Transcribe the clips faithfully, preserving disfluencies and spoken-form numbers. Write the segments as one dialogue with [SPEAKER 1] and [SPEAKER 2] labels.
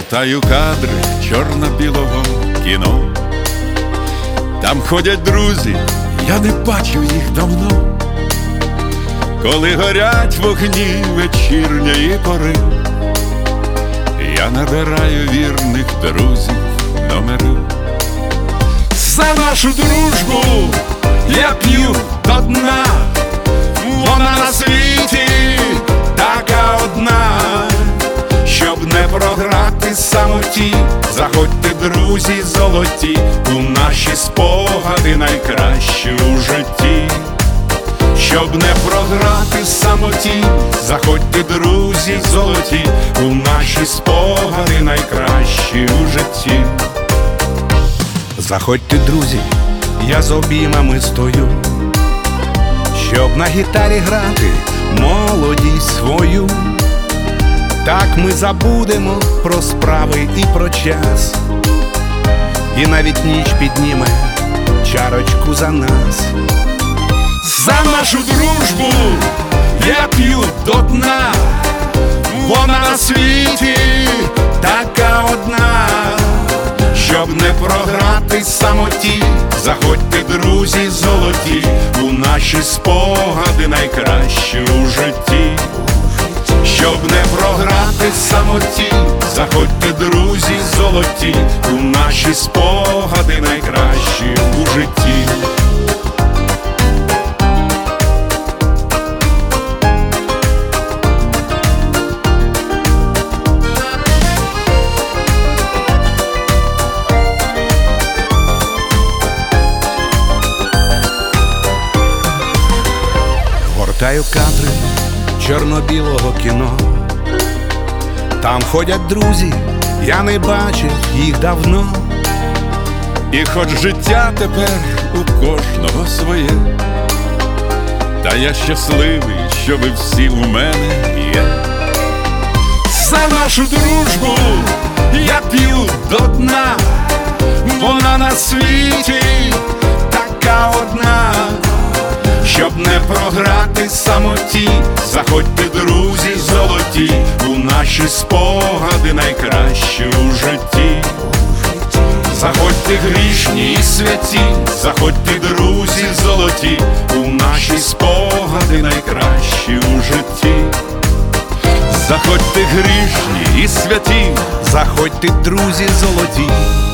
[SPEAKER 1] Гортаю кадри чорно-білого кіно. Там ходять друзі, я не бачив їх давно. Коли горять вогні вечірньої пори, я набираю вірних друзів номери. За нашу дружбу я п'ю до дна, вона на світі така одна. Щоб не програти самоті, заходьте, друзі золоті, у наші спогади найкращі у житті. Щоб не програти самоті, заходьте, друзі золоті, у наші спогади найкращі у житті.
[SPEAKER 2] Заходьте, друзі, я з обіймами стою, щоб на гітарі грати молодість свою. Так ми забудемо про справи і про час, і навіть ніч підніме чарочку за нас.
[SPEAKER 1] За нашу дружбу я п'ю до дна, вона на світі така одна. Щоб не програти самоті, заходьте, друзі золоті, у наші спогади найкращі у житті. Щоб не програти самоті, заходьте, друзі золоті, у наші спогади найкращі у житті.
[SPEAKER 2] Гортаю кадри чорно-білого кіно. Там ходять друзі, я не бачив їх давно.
[SPEAKER 1] І хоч життя тепер у кожного своє, та я щасливий, що ви всі у мене є. За нашу дружбу я п'ю до дна, вона на світі така одна. Щоб не програти самоті, заходьте, друзі золоті, у наші спогади найкращі у житті. Заходьте, грішні і святі, заходьте, друзі золоті, у наші спогади найкращі у житті. Заходьте, грішні і святі,
[SPEAKER 2] заходьте, друзі золоті,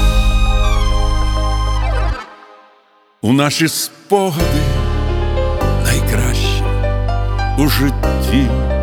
[SPEAKER 1] у наші спогади найкраще у житті.